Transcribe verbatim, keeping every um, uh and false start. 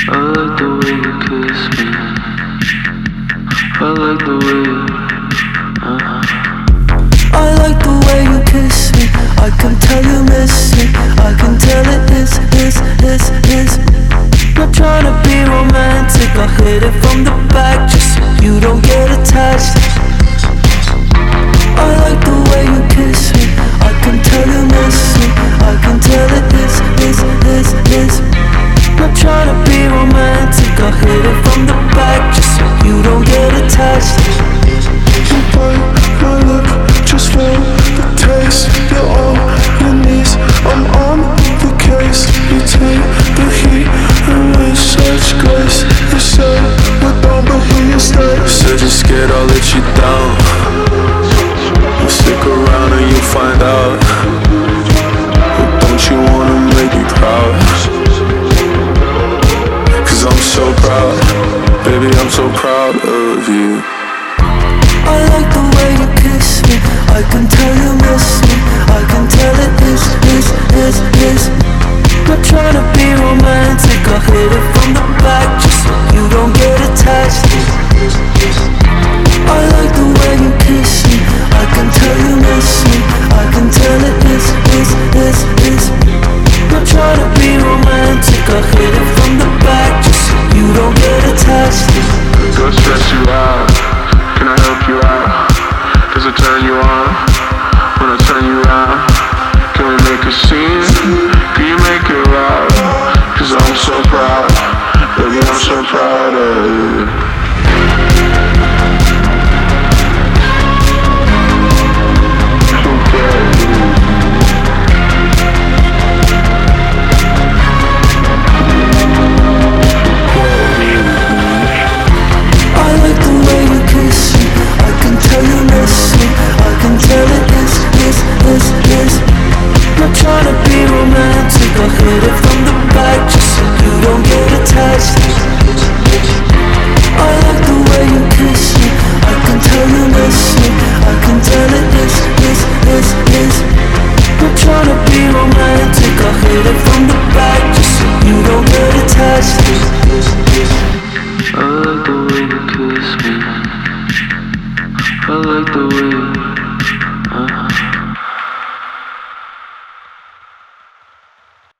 I like the way you kiss me. I like the way you, uh-huh. I like the way you kiss me. I can tell you miss me. I can tell it is, is, is, is. Not trying to be romantic. I hit it from the back just so you don't get attached. I like the way you kiss me. I can tell you miss me. I can tell it is, is, is, is. Not trying to be romantic. I hit it from the back just so you don't get attached. You bite my lip, just feel the taste. You're on your knees, I'm on the case. You take the heat and with such grace. You say we're done, but here you stay. Said you're scared I'll let you down. You stick around and you'll find out. But don't you wanna make me proud? Cause I'm so proud, baby, I'm so proud of you. I like the way you kiss me. I can tell you miss me. I can tell it is, is, is, is. Not trying to be romantic. I hit it from the back just so you don't get attached. I like the way you kiss me. I can tell you miss me. I can tell it is, is, is, is. Not trying to be romantic. I hit it from the back just so you don't get attached. Don't stress you out. Can I help you out? Does it turn you on? When I turn you around, can we make a scene? Can you make it loud? Cause I'm so proud, baby, I'm so proud of you. Not trying to be romantic. I hit it from the back just so you don't get attached.